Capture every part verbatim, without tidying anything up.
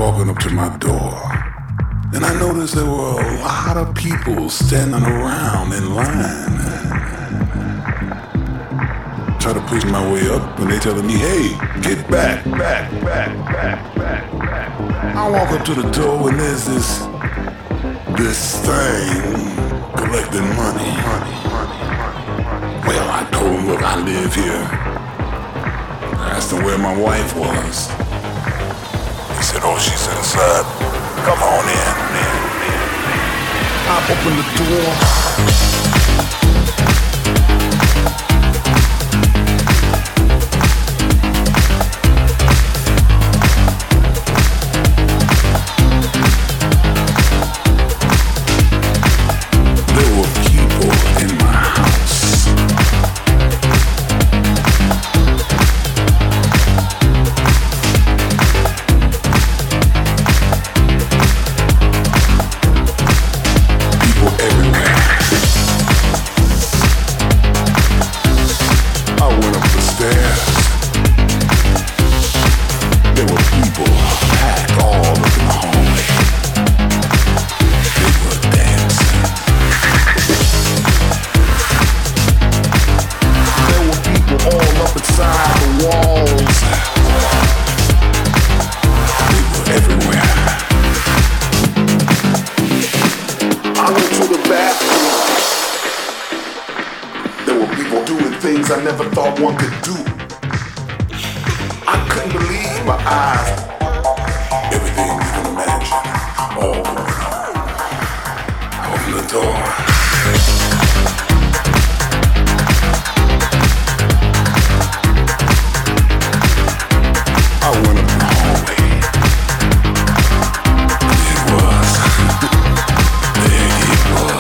walking up to my door, and I noticed there were a lot of people standing around in line. Try to push my way up, and they telling me, "Hey, get back, back, back, back, back, back." I walk up to the door, and there's this, this thing collecting money. Well, I told him, "Look, I live here." I asked him where my wife was. He said, "Oh, she's inside. Come on in." I opened the door. I never thought one could do. I couldn't believe my eyes. Everything you can imagine. All going on. I opened the door. I went up the hallway. It was. There he was.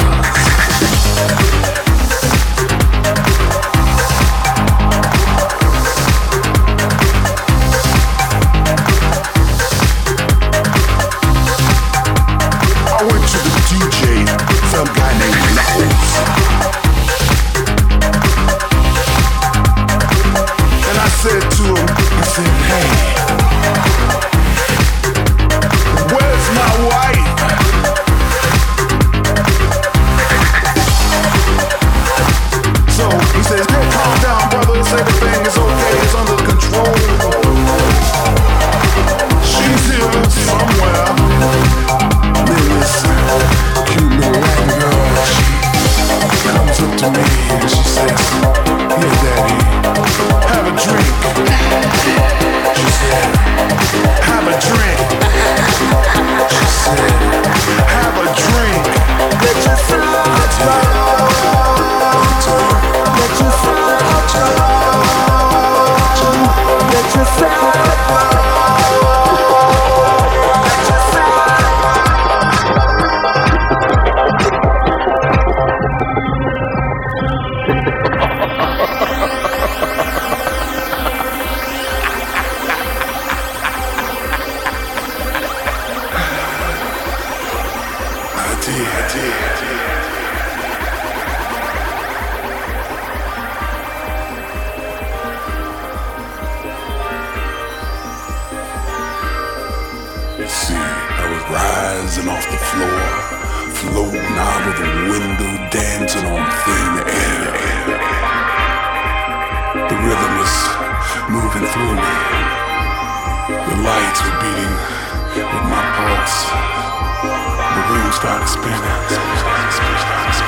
Some guy named Knuckles. And I said to him, I said, "Hey, where's my wife?" So he says, "Hey, calm down, brother. It's everything is okay. It's under control. She's here somewhere." Then this cute little Latin girl, she comes up to me and she says, "Here, Daddy, have a drink." She said, "Have a drink." She said, "Have a drink." Let your fly Let your fly Let your fly rising off the floor, floating out of the window, dancing on thin air. The rhythm was moving through me. The lights were beating with my pulse. The room started spinning.